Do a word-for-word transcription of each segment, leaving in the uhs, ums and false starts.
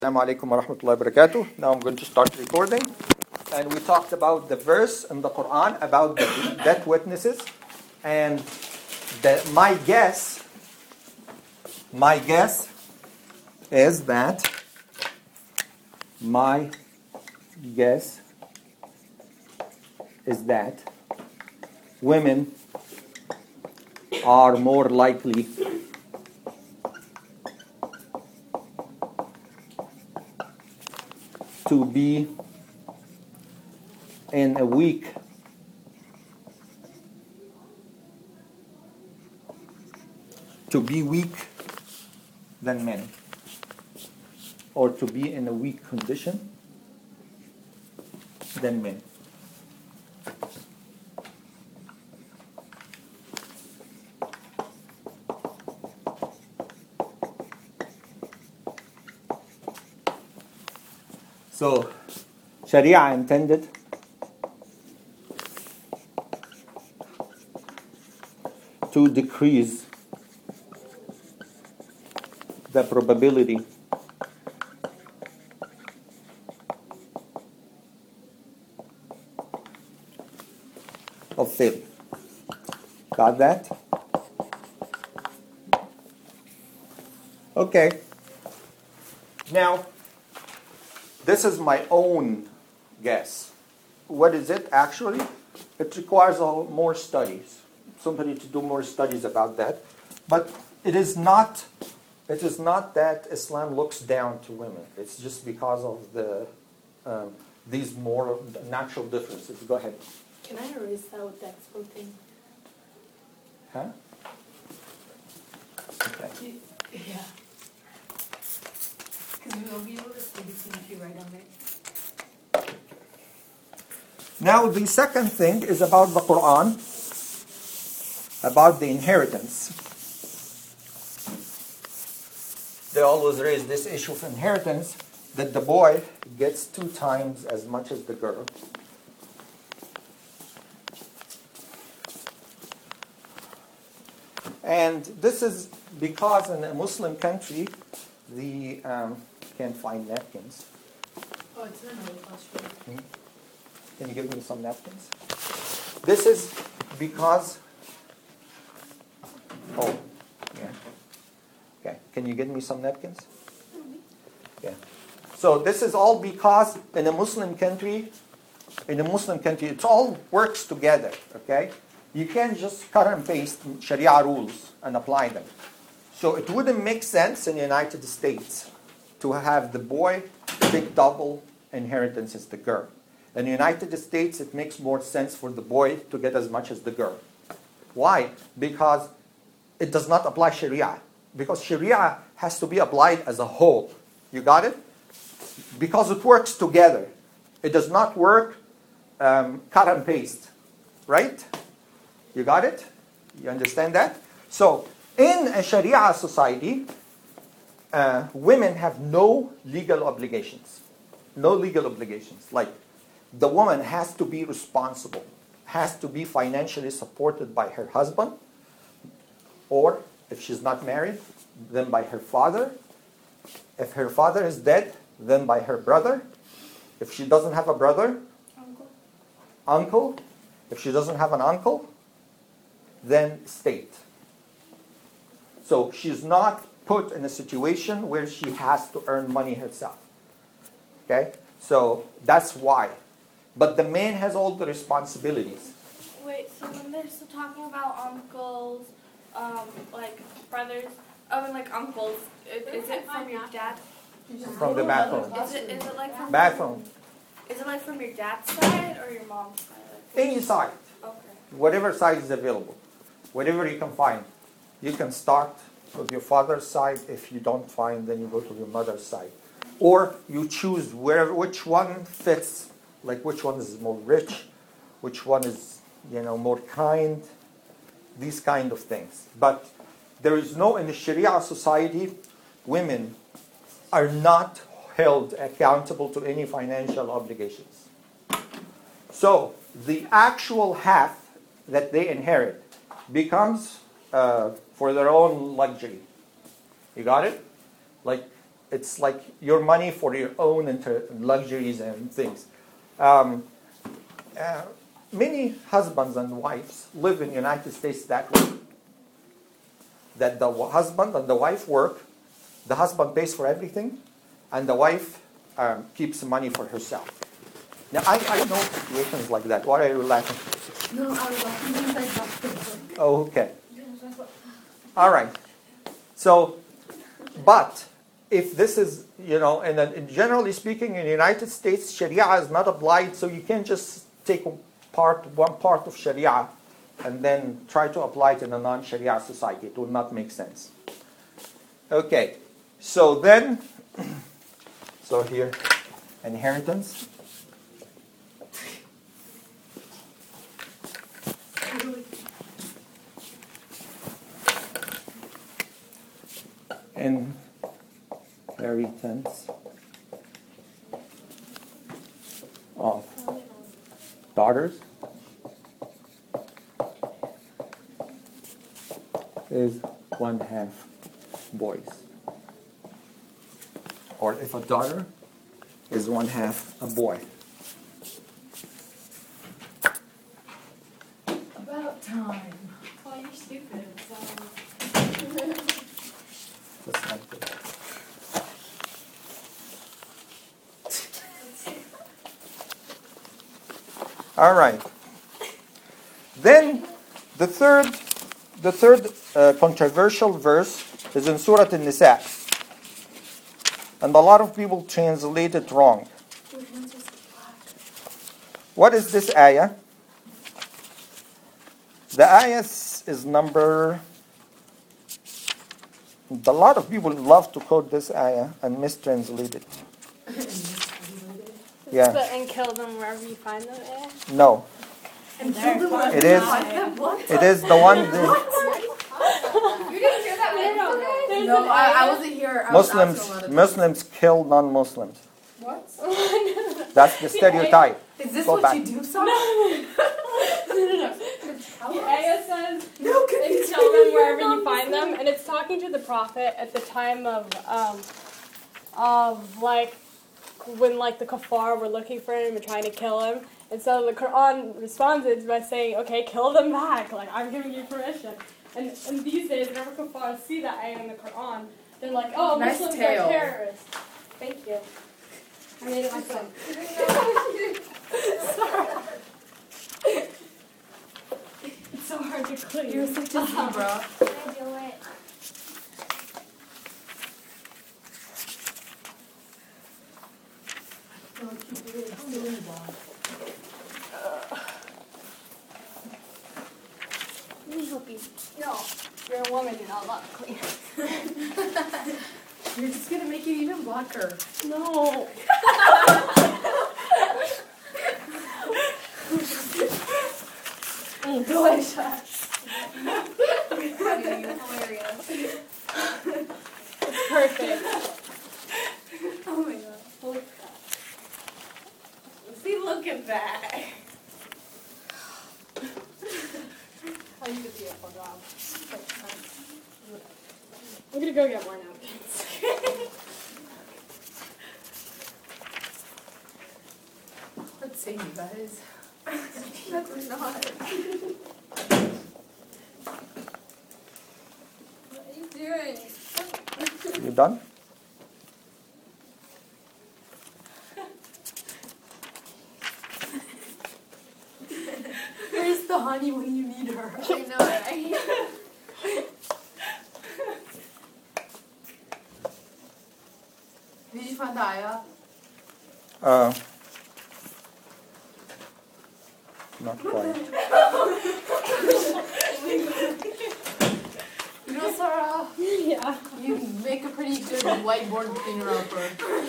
Assalamu alaikum wa rahmatullahi wa barakatuh. Now I'm going to start recording. And we talked about the verse in the Quran about the death witnesses. And the, my guess, my guess is that, my guess is that women are more likely to be in a week to be weak than men, or to be in a weak condition than men. So, Sharia intended to decrease the probability of failure. Got that? Okay. Now, this is my own guess. What is it actually? It requires a whole, more studies. Somebody to do more studies about that. But it is not it is not that Islam looks down to women. It's just because of the um, these more natural differences. Go ahead. Can I erase that with that something? Huh? Okay. Yeah. Because we'll be able to see between if you write on it. Now the second thing is about the Quran, about the inheritance. They always raise this issue of inheritance, that the boy gets two times as much as the girl. And this is because in a Muslim country, the um, can't find napkins. Oh, it's another question. Hmm? Can you give me some napkins? This is because. Oh, yeah. Okay. Can you give me some napkins? Yeah. So this is all because in a Muslim country, in a Muslim country, it all works together. Okay. You can't just cut and paste Sharia rules and apply them. So it wouldn't make sense in the United States to have the boy take double inheritance as the girl. In the United States, it makes more sense for the boy to get as much as the girl. Why? Because it does not apply Sharia. Because Sharia has to be applied as a whole. You got it? Because it works together. It does not work um, cut and paste. Right? You got it? You understand that? So, in a Sharia society, uh, women have no legal obligations. No legal obligations. Like, the woman has to be responsible, has to be financially supported by her husband, or if she's not married, then by her father. If her father is dead, then by her brother. If she doesn't have a brother, Uncle. Uncle. If she doesn't have an uncle, then state. So she's not put in a situation where she has to earn money herself. Okay? So that's why. But the man has all the responsibilities. Wait, so when they're still talking about uncles, um, like brothers, I mean like uncles, is, is it from your dad? From the bathroom. Is it, is it like from Bathroom. Is it like from your dad's side or your mom's side? Like, Any side. okay. Whatever side is available. Whatever you can find. You can start with your father's side. If you don't find, then you go to your mother's side. Or you choose where, which one fits. Like which one is more rich, which one is, you know, more kind. These kind of things. But there is no, in the Sharia society, women are not held accountable to any financial obligations. So the actual half that they inherit becomes uh, for their own luxury. You got it? Like it's like your money for your own inter- luxuries and things. Um, uh, many husbands and wives live in the United States that way. That the husband and the wife work, the husband pays for everything, and the wife um, keeps money for herself. Now, I, I know situations like that. Why are you laughing? No, I was laughing because I dropped the book. Oh, okay. All right. So, but if this is, you know, and then generally speaking, in the United States, Sharia is not applied, so you can't just take part, one part of Sharia and then try to apply it in a non-Sharia society. It will not make sense. Okay. So then, so here, inheritance. Inheritance of daughters is one half boys. Or if a daughter is one half a boy. About time. Oh, you're stupid. So. That's not good. All right. Then the third, the third uh, controversial verse is in Surah An-Nisa, and a lot of people translate it wrong. What is this ayah? The ayah is number. A lot of people love to quote this ayah and mistranslate it. Yeah. But and kill them wherever you find them, eh? No. And kill them wherever It you is. find them? What? It is the one. That You didn't hear that one? There's No, an I, I ayah. wasn't here. I was asking a lot Muslims of Muslims kill non-Muslims. What? That's the stereotype. Is this Go what back. you do, Sarah? No, no, no. The ayah says, No, can and you kill tell them me wherever you're you find them, and it's talking to the prophet at the time of, um, of like, when like the kuffar were looking for him and trying to kill him, and so the Quran responded by saying, okay, kill them back, like, I'm giving you permission. And, and these days, whenever kuffar see that ayah in the Quran, they're like, oh, Nice Muslims tail. are terrorists. Thank you. I made it myself. Sorry. It's so hard to clean. You're such a zebra. Can I do it? Let me help you. No. You're a woman, you're not allowed to clean. You're just gonna make it even blacker. No. mm, delicious. Hilarious. It's perfect. Oh my god. Holy crap. See, look at that. How you could be a full job. I'm gonna go get more napkins. Let's see, you guys. That's not. What are you doing? You done? Where's the honey when you need her? I know, right? Did you find the ayah? Uh, not quite. You know, Sarah, yeah. you make a pretty good whiteboard cleaner upper.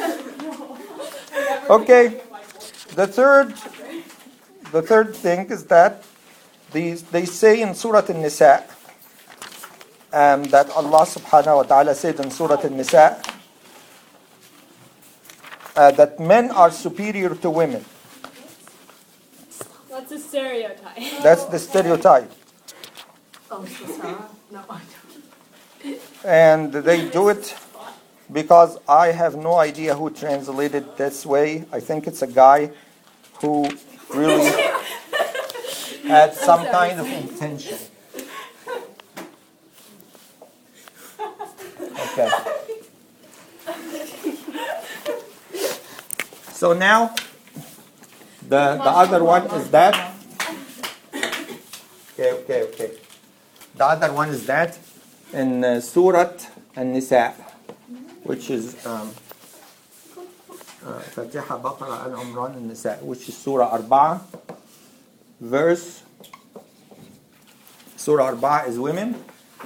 Okay. The third, the third thing is that these they say in Surah An-Nisa, um, that Allah Subhanahu wa Taala said in Surah An-Nisa uh, that men are superior to women. That's a stereotype. That's the stereotype, Oh, so Sarah? No, I don't. and they do it because I have no idea who translated this way. I think it's a guy who really had some kind of intention. Okay. So now, the, the other one is that. Okay, okay, okay. The other one is that in uh, Surah An-Nisa, which is um, uh, Fatiha, Baqarah, Al-Imran, An-Nisa, which is Surah Arba'a, verse. Surah Arba'a is women.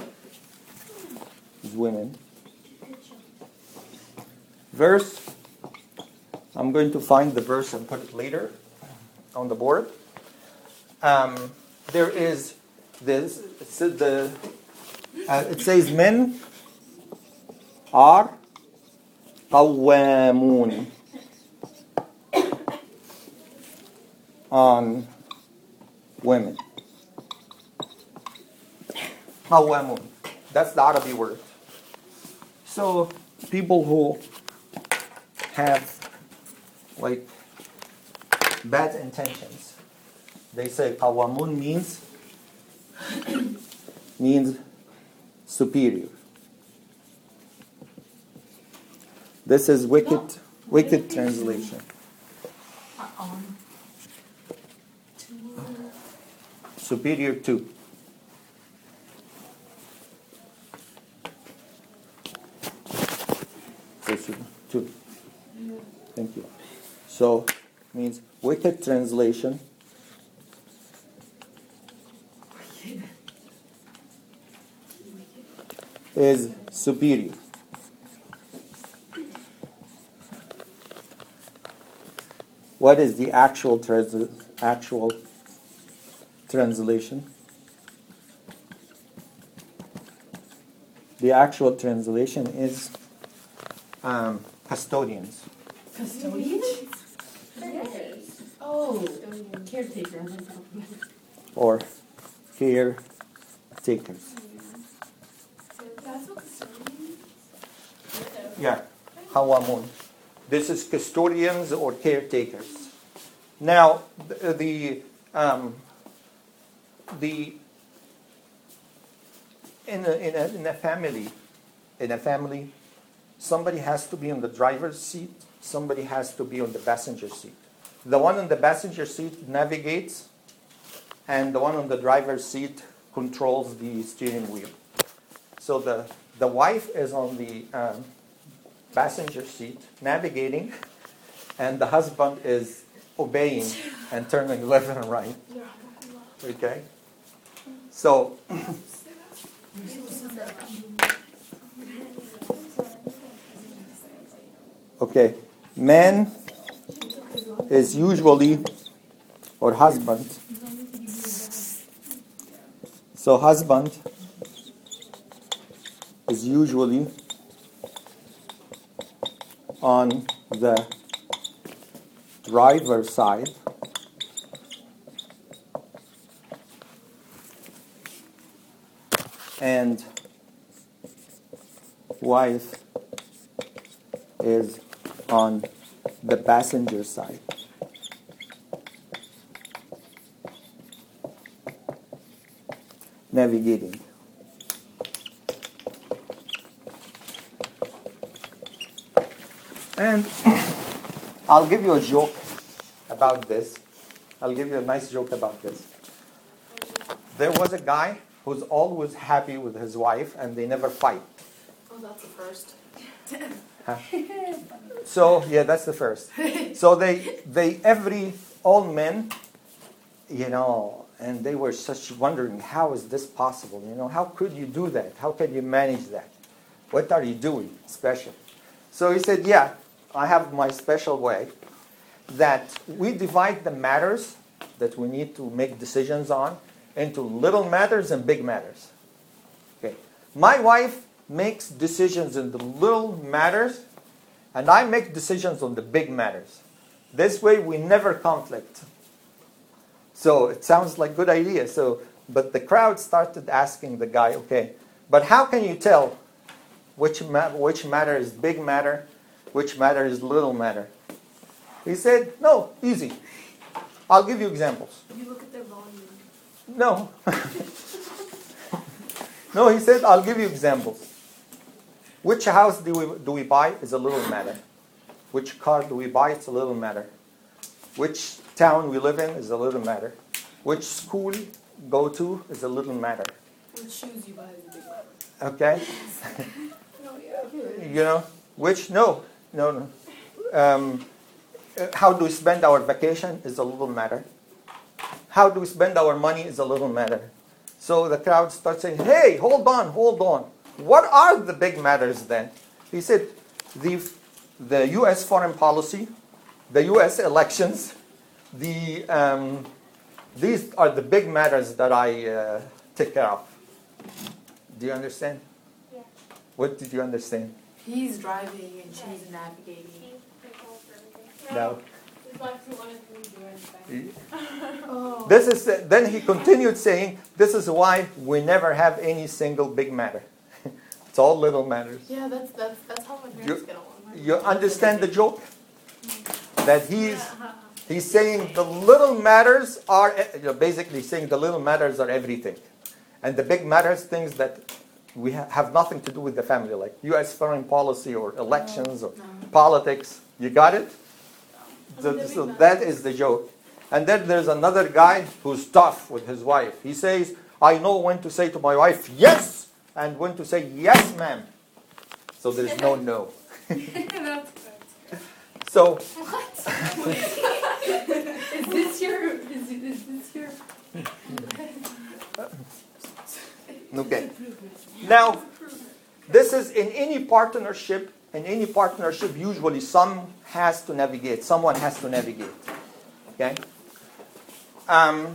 Is women. Verse. I'm going to find the verse and put it later on the board. Um, there is this. The uh, it says men are قوامون on women. قوامون. That's the Arabic word. So people who have like bad intentions, they say قوامون means means superior. This is wicked, wicked translation. Superior to. To. Thank you. So, means wicked translation is superior. What is the actual trans- actual translation? The actual translation is um, custodians. Custodians? Oh, caretaker. Or caretakers. That's what custodians. Yeah, Hawamun. This is custodians or caretakers. Now, the the, um, the in a, in a in a family, in a family, somebody has to be on the driver's seat. Somebody has to be on the passenger seat. The one on the passenger seat navigates, and the one on the driver's seat controls the steering wheel. So the the wife is on the um, passenger seat navigating, and the husband is obeying and turning left and right. Okay? So, okay, man is usually, or husband, so husband is usually on the driver's side, and wife is on the passenger side. Navigating. And I'll give you a joke about this. I'll give you a nice joke about this. There was a guy who's always happy with his wife, and they never fight. Oh, that's the first. Huh? So yeah, that's the first. So they they every all men, you know, and they were such wondering, how is this possible? You know, how could you do that? How can you manage that? What are you doing special? So he said, yeah, I have my special way that we divide the matters that we need to make decisions on into little matters and big matters. Okay. My wife makes decisions in the little matters, and I make decisions on the big matters. This way we never conflict. So it sounds like a good idea. So, but the crowd started asking the guy, okay, but how can you tell which, ma- which matter is big matter, which matter is little matter. He said, no, easy. I'll give you examples. You look at their volume. No. No, he said, I'll give you examples. Which house do we, do we buy is a little matter. Which car do we buy? It's a little matter. Which town we live in is a little matter. Which school go to is a little matter. What shoes you buy is a big matter. Okay? No, yeah. You know, which, no, no, no. Um, uh, how do we spend our vacation is a little matter. How do we spend our money is a little matter. So the crowd starts saying, hey, hold on, hold on. What are the big matters then? He said, the, the U S foreign policy, the U S elections, the, um, these are the big matters that I uh, take care of. Do you understand? Yeah. What did you understand? He's driving and she's navigating. No. It's like he wanted me to do anything. Oh. This is then he continued saying, this is why we never have any single big matter. It's all little matters. Yeah, that's that's that's how my parents get along. You understand the joke? That he's he's saying the little matters are, you know, basically saying the little matters are everything. And the big matters, things that we ha- have nothing to do with the family, like U S foreign policy or elections or No. politics. You got it? So, so that is the joke. And then there's another guy who's tough with his wife. He says, I know when to say to my wife, yes, and when to say, yes, ma'am. So there's no no. That's good. So, Is this your? Is, is this your? okay. Now, this is in any partnership. In any partnership, usually some has to navigate. Someone has to navigate. Okay? Um,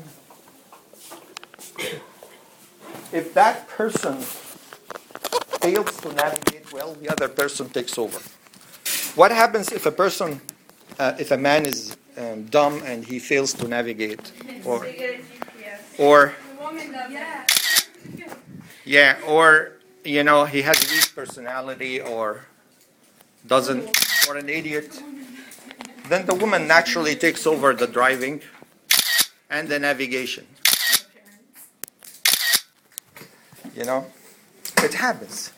if that person fails to navigate well, the other person takes over. What happens if a person, uh, if a man is um, dumb and he fails to navigate, or, or, Yeah. yeah, or you know he has a weak personality, or doesn't, or an idiot, then the woman naturally takes over the driving and the navigation. You know, it happens.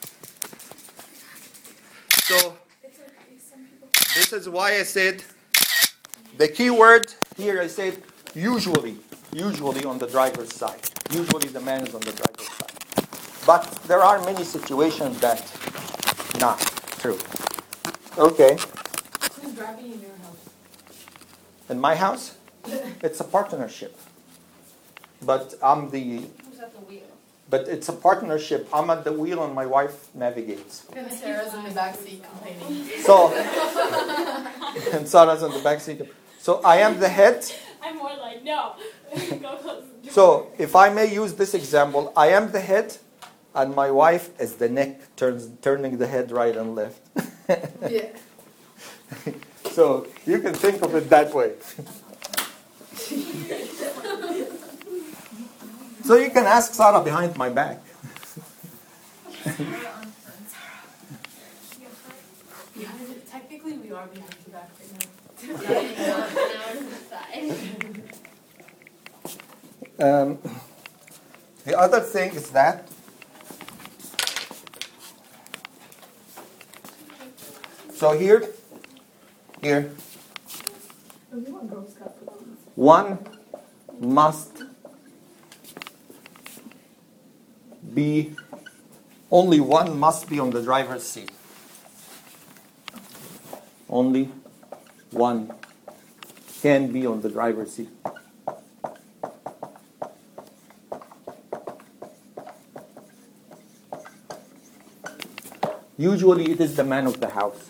So, this is why I said, the key word here I said, usually, usually on the driver's side. Usually the man is on the driver's side. But there are many situations that not true. Okay. Who's driving in your house? In my house, it's a partnership. But I'm the, Who's at the wheel? but it's a partnership. I'm at the wheel and my wife navigates. And Sarah's in the back seat complaining. So, and Sarah's in the back seat. So I am the head. I'm more like, no. Go close the door. So if I may use this example, I am the head and my wife is the neck, turns, turning the head right and left. Yeah. So you can think of it that way. So you can ask Sarah behind my back. Yeah, technically we are behind the back right now. Um, the other thing is that so here, here, one must be, only one must be on the driver's seat. Only one can be on the driver's seat. Usually it is the man of the house.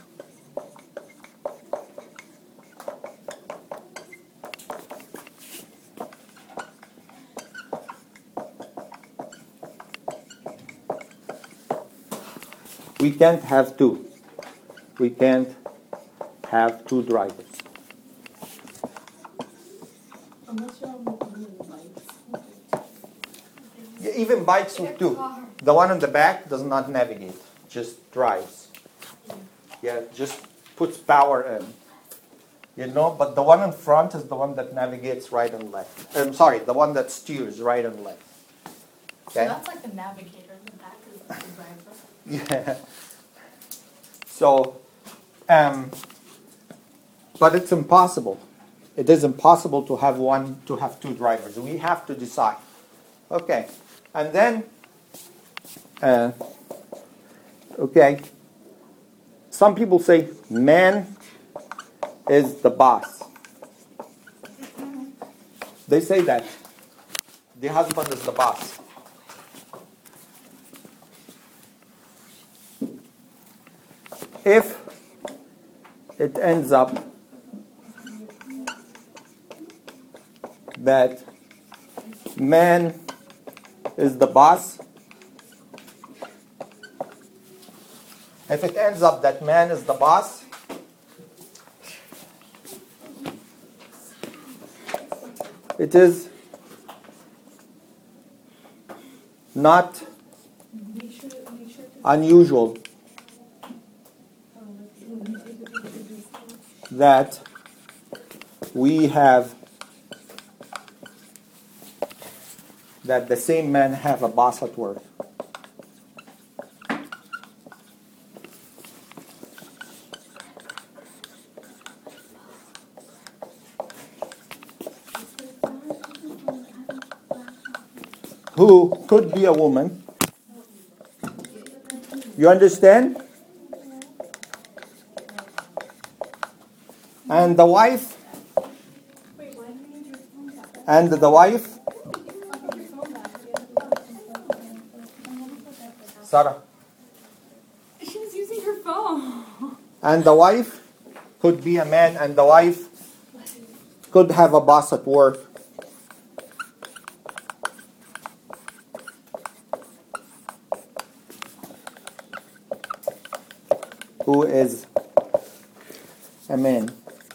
We can't have two. We can't have two drivers. Unless you're on the bikes. Yeah, even bikes with two. The one in the back does not navigate. just drives. Yeah, just puts power in. You know, but the one in front is the one that navigates right and left. I'm sorry, the one that steers right and left. So Okay? that's like the navigator, the back is the driver. Yeah. So, um, but it's impossible. It is impossible to have one, to have two drivers. We have to decide. Okay. And then, uh, okay, some people say man is the boss. They say that the husband is the boss. If it ends up that man is the boss, if it ends up that man is the boss, it is not unusual that we have that the same men have a boss at work. Who could be a woman. You understand? And the wife, and the wife, Sarah, She was using her phone. and the wife could be a man, and the wife could have a boss at work. Who is a man.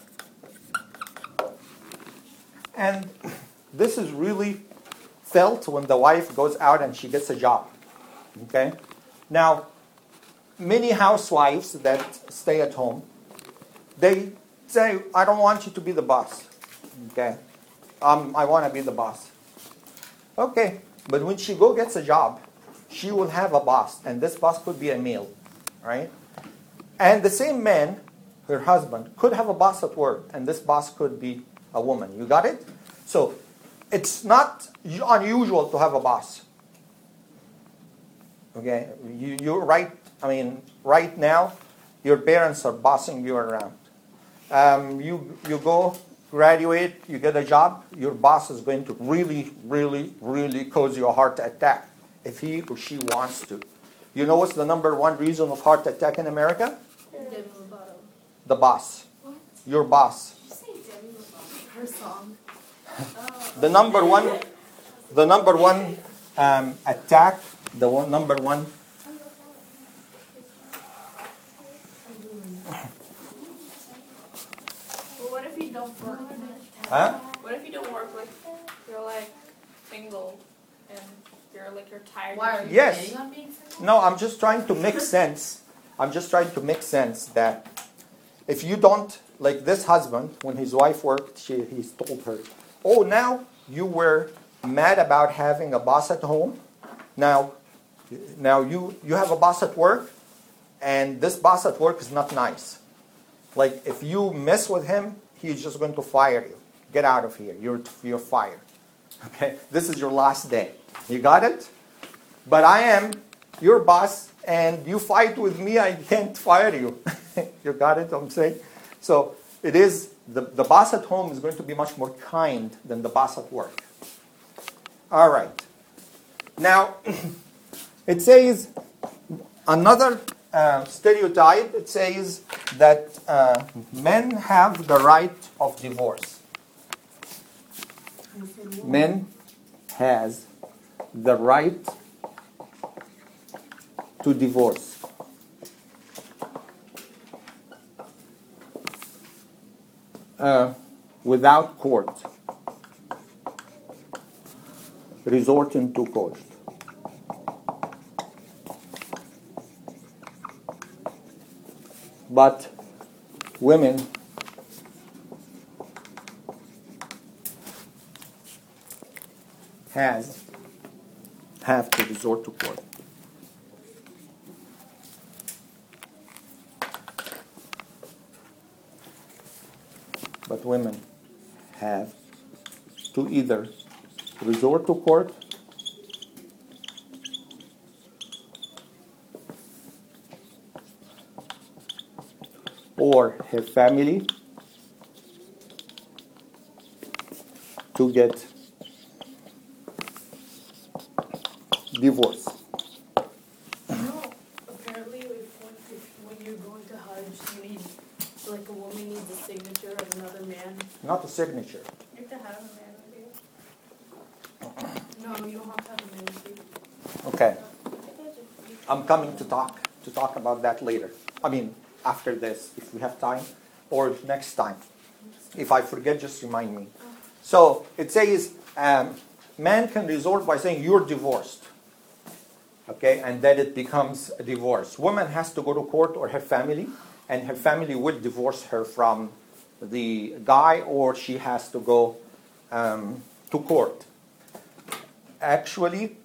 And this is really felt when the wife goes out and she gets a job. Okay? Now, many housewives that stay at home, they say, I don't want you to be the boss. Okay? Um, I want to be the boss. Okay. But when she go gets a job, she will have a boss. And this boss could be a male. Right? And the same man, her husband, could have a boss at work, and this boss could be a woman. You got it? So, it's not unusual to have a boss. Okay? You, you're right. I mean, right now, your parents are bossing you around. Um, you, you go, graduate, you get a job, your boss is going to really, really, really cause you a heart attack if he or she wants to. You know what's the number one reason of heart attack in America? Demi Lovato. The boss. What? Your boss. Did you say Demi Lovato? Her song. The number one, the number one um, attack, the one, number one. Well, what if you don't work? Huh? What if you don't work like you're like single and you're like you're tired? Why are you Yes. planning on being single? No, I'm just trying to make sense. I'm just trying to make sense that if you don't, like this husband, when his wife worked, she, he's told her, oh, now you were mad about having a boss at home. Now, now you, you have a boss at work, and this boss at work is not nice. Like, if you mess with him, he's just going to fire you. Get out of here. You're, you're fired. Okay? This is your last day. You got it? But I am your boss, and you fight with me, I can't fire you. You got it, I'm saying? So it is, the, the boss at home is going to be much more kind than the boss at work. All right. Now, it says, another uh, stereotype, it says that uh, men have the right of divorce. Men has the right to divorce. Uh, without court, resorting to court. but women has have to resort to court. But women have to either resort to court or her family to get divorce. You know, apparently, if when, if, when you're going to Hajj, you need, like, a woman needs a signature of another man. Not a signature. You have to have a man with you. No, you don't have to have a man with you. Okay. I'm coming to talk to talk about that later. I mean, after this, if we have time, or next time. If I forget, just remind me. So it says, um, man can resort by saying you're divorced. Okay, and then it becomes a divorce. Woman has to go to court or her family, and her family will divorce her from the guy, or she has to go um, to court. Actually,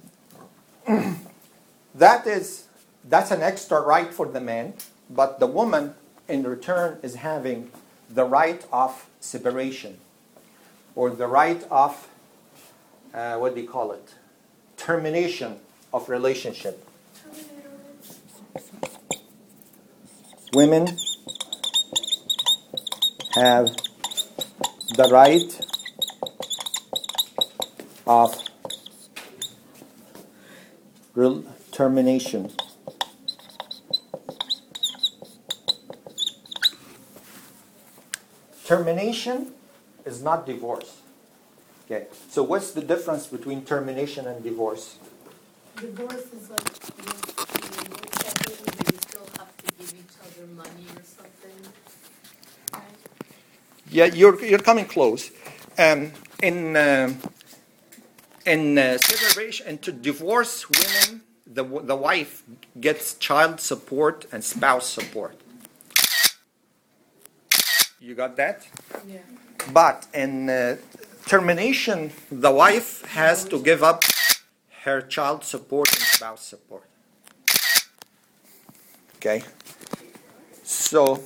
that is that's an extra right for the man, but the woman in return is having the right of separation, or the right of uh, what do you call it? Termination of relationship. Women have the right of real termination. Termination is not divorce. Okay, so what's the difference between termination and divorce? Divorce is like, you know, technically they still have to give each other money or something. Right? Yeah, you're you're coming close. Um, in uh, in uh, separation and to divorce women, the the wife gets child support and spouse support. You got that? Yeah. But in uh, termination, the wife has to give up her child support and spouse support. Okay? So,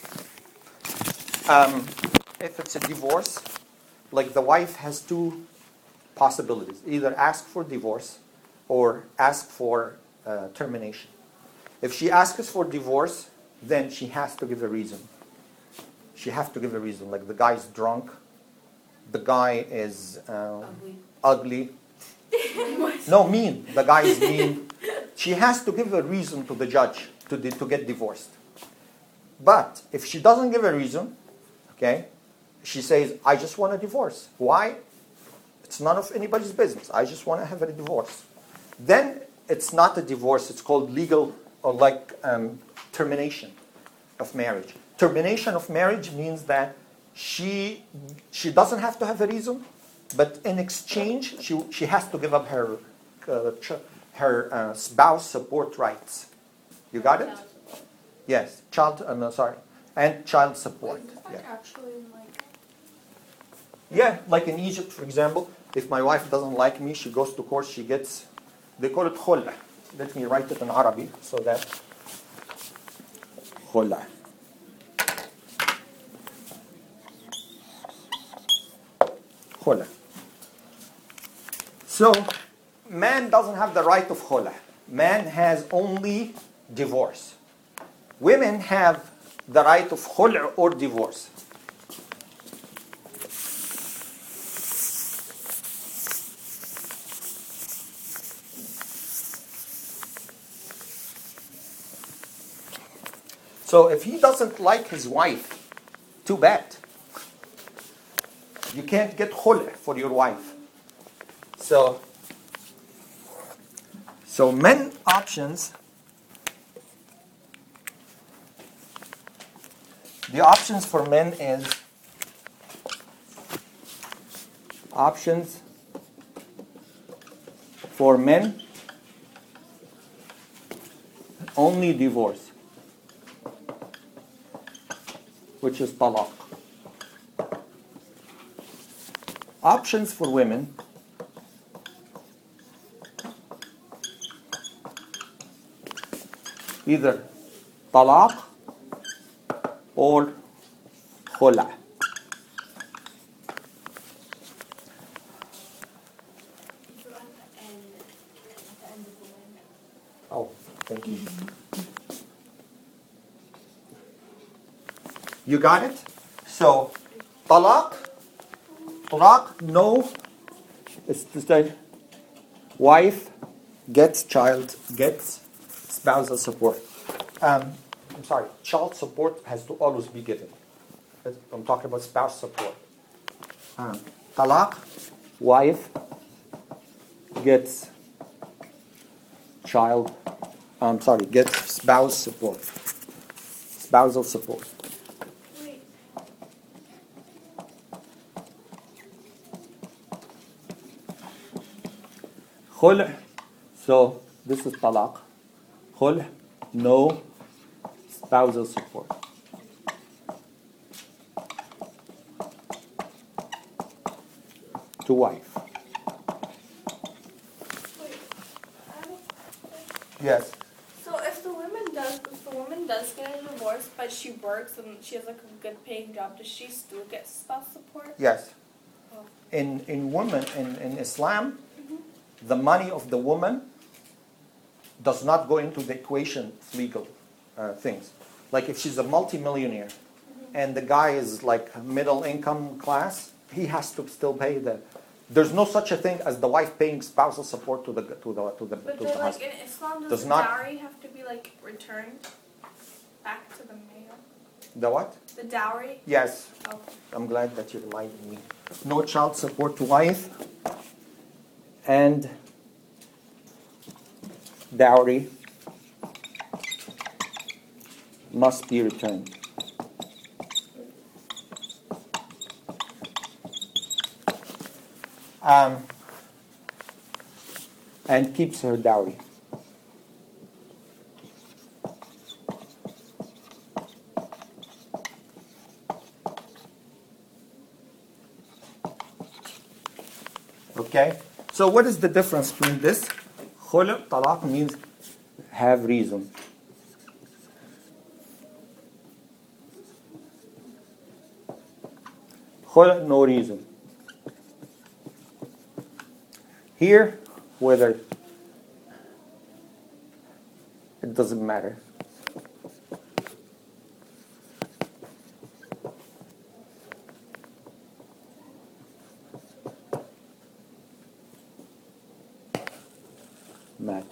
um, if it's a divorce, like the wife has two possibilities. Either ask for divorce or ask for uh, termination. If she asks for divorce, then she has to give a reason. She has to give a reason, like the guy's drunk, the guy is uh, Ugly. ugly. No, mean. The guy is mean. She has to give a reason to the judge to, di- to get divorced. But if she doesn't give a reason, okay, she says, I just want a divorce. Why? It's none of anybody's business. I just want to have a divorce. Then it's not a divorce. It's called legal or like um, termination of marriage. Termination of marriage means that she she doesn't have to have a reason, but in exchange she she has to give up her uh, ch- her uh, spouse support rights. You got it? Yes, child. Uh, no, sorry, and child support. Yeah. Actually, like, Yeah, like in Egypt, for example, if my wife doesn't like me, she goes to court. She gets, they call it khula. Let me write it in Arabic so that khula. Khula. So, man doesn't have the right of khula. Man has only divorce. Women have the right of khula or divorce. So if he doesn't like his wife, too bad. You can't get khul for your wife. So, so men options, the options for men is options for men only divorce. which is talaq. Options for women. Either talaq or khula. Oh, thank you. You got it? So, talaq, talaq, no, it's to say, wife gets child, gets spousal support. Um, I'm sorry, child support has to always be given. I'm talking about spouse support. Um, talaq, wife gets child, I'm sorry, gets spouse support. Spousal support. Wait. Khul', so this is talaq. Khul', no spousal support. To wife. Wait. I don't. Yes. So if the woman does, if the woman does get a divorce, but she works and she has like a good paying job, does she still get spouse support? Yes. Oh. In in women in, in Islam, the money of the woman does not go into the equation of legal uh, things. Like if she's a multimillionaire and the guy is like middle income class, he has to still pay the. There's no such a thing as the wife paying spousal support to the to the to the, But to does, the like husband. in Islam, does, Does the not- dowry have to be like returned back to the male? The what? The dowry? Yes. Oh. I'm glad that you reminded me. No child support to wife and dowry must be returned. Um, and keeps her dowry. Okay? So what is the difference between this? Khulu', talaq means have reason. Khulu', no reason. Here, whether it doesn't matter. Matter.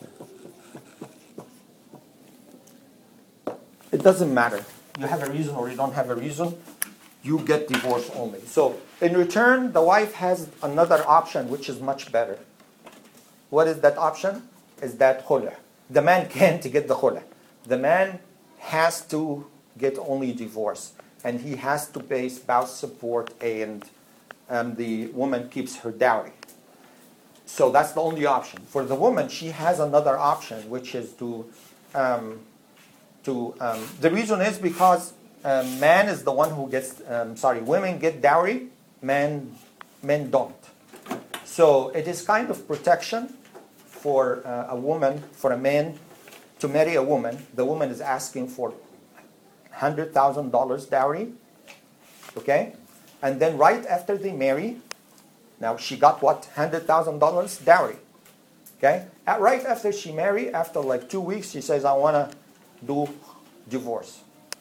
It doesn't matter. You have a reason or you don't have a reason. You get divorced only. So, in return, the wife has another option which is much better. What is that option? Is that khula'. The man can't get the khula'. The man has to get only divorce. And he has to pay spouse support and um, the woman keeps her dowry. So that's the only option. For the woman, she has another option, which is to, um, to um, the reason is because um, man is the one who gets, um, sorry, women get dowry, men, men don't. So it is kind of protection for uh, a woman, for a man to marry a woman. The woman is asking for one hundred thousand dollars dowry, okay? And then right after they marry, now she got what? one hundred thousand dollars dowry. Okay? At, right after she married, after like two weeks, she says, I want to do divorce.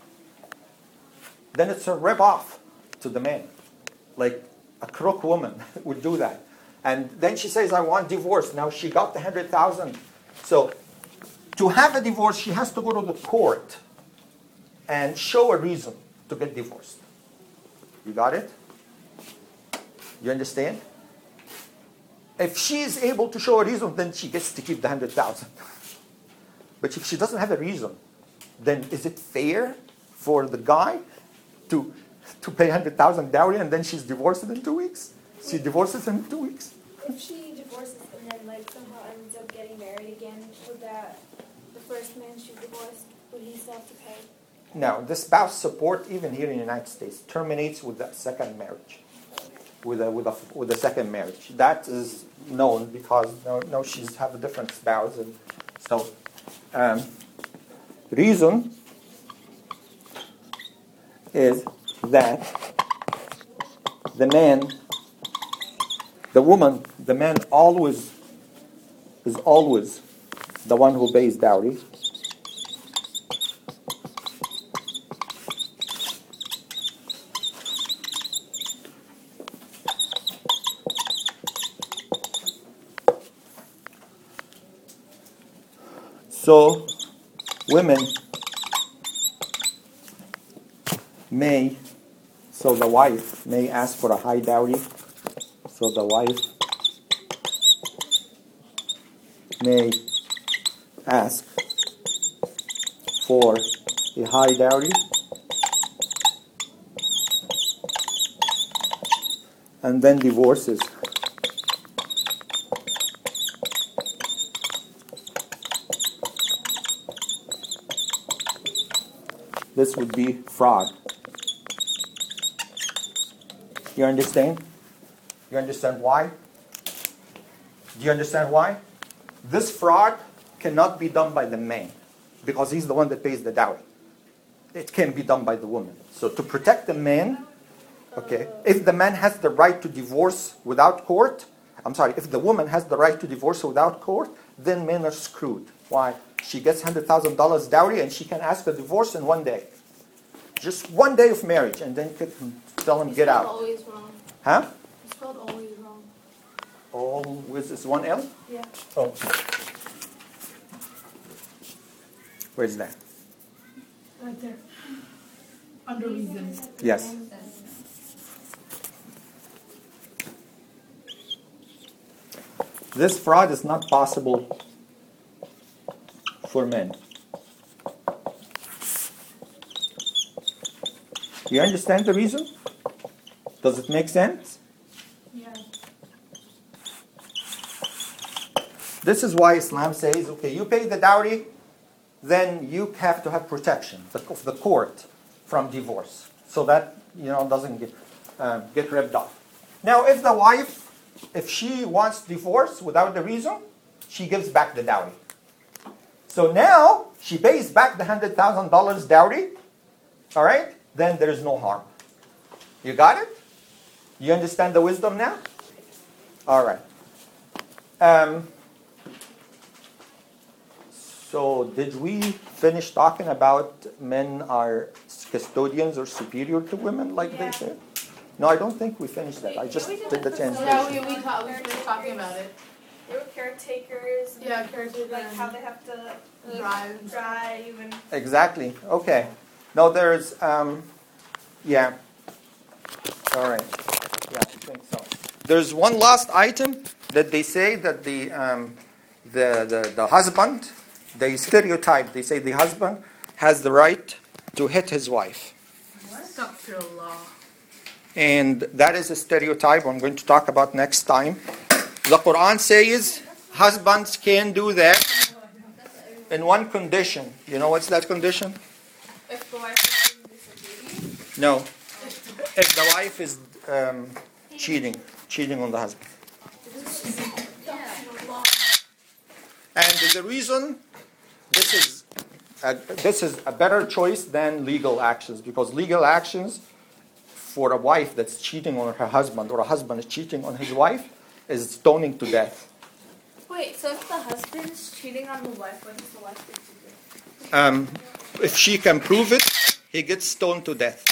Then it's a rip-off to the man. Like a crook woman would do that. And then she says, I want divorce. Now she got the one hundred thousand. So to have a divorce, she has to go to the court and show a reason to get divorced. You got it? You understand? If she is able to show a reason, then she gets to keep the one hundred thousand. But if she doesn't have a reason, then is it fair for the guy to, to pay one hundred thousand dowry and then she's divorced in two weeks? She divorces in two weeks? If she divorces and then like somehow ends up getting married again, would that, the first man she divorced, would he still have to pay? now the spouse support, even here in the United States, terminates with the second marriage, with a with a with a second marriage. That is known because no, no she's have a different spouse, and so um, reason is that the man, the woman, the man always is always the one who pays dowry. So, women may, so the wife may ask for a high dowry. So the wife may ask for a high dowry and then divorces. This would be fraud. You understand? You understand why? Do you understand why? This fraud cannot be done by the man because he's the one that pays the dowry. It can be done by the woman. So to protect the man, okay, if the man has the right to divorce without court, I'm sorry, if the woman has the right to divorce without court, then men are screwed. Why? She gets one hundred thousand dollars dowry and she can ask for divorce in one day. Just one day of marriage, and then could tell him, get out. Always wrong. Huh? It's called always wrong. Always is one L? Yeah. Oh. Where's that? Right there. Under reasons. Yes. This fraud is not possible for men. You understand the reason? Does it make sense? Yeah. This is why Islam says, okay, you pay the dowry, then you have to have protection of the court from divorce, so that you know doesn't get um, get ripped off. Now, if the wife, if she wants divorce without the reason, she gives back the dowry. So now she pays back the hundred thousand dollars dowry. All right, then there is no harm. You got it? You understand the wisdom now? All right. Um, so did we finish talking about men are custodians or superior to women, like Yeah. they said? No, I don't think we finished that. I just We did did the it. translation. Yeah, we, we, talked, we were talking about it. They were caretakers. And Yeah, caretaker like how and they have to uh, drive. drive and Exactly. Okay. Now there's, um, yeah. All right. Yeah, I think so. There's one last item that they say that the um, the, the the husband, they stereotype. They say the husband has the right to hit his wife, Astaghfirullah. and that is a stereotype I'm going to talk about next time. The Quran says husbands can do that in one condition. You know what's that condition? if the wife is doing disobedience. No. If the wife is um, cheating, cheating on the husband. And the reason this is a, this is a better choice than legal actions, because legal actions for a wife that's cheating on her husband or a husband is cheating on his wife is stoning to death. Wait, so if the husband's cheating on the wife, what does the wife get to do? Um, if she can prove it, he gets stoned to death.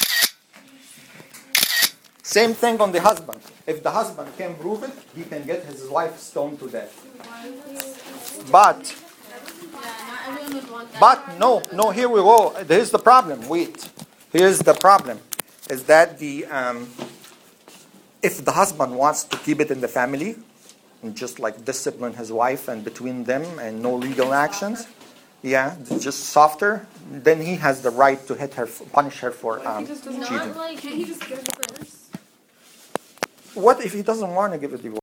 Same thing on the husband. If the husband can prove it, he can get his wife stoned to death. But, but no, no, here we go. Here's the problem. Wait. Here's the problem. Is that the, um, if the husband wants to keep it in the family, and just like discipline his wife and between them and no legal actions, yeah, just softer, then he has the right to hit her, punish her for um, cheating. Can't he just give it first? What if he doesn't want to give a divorce?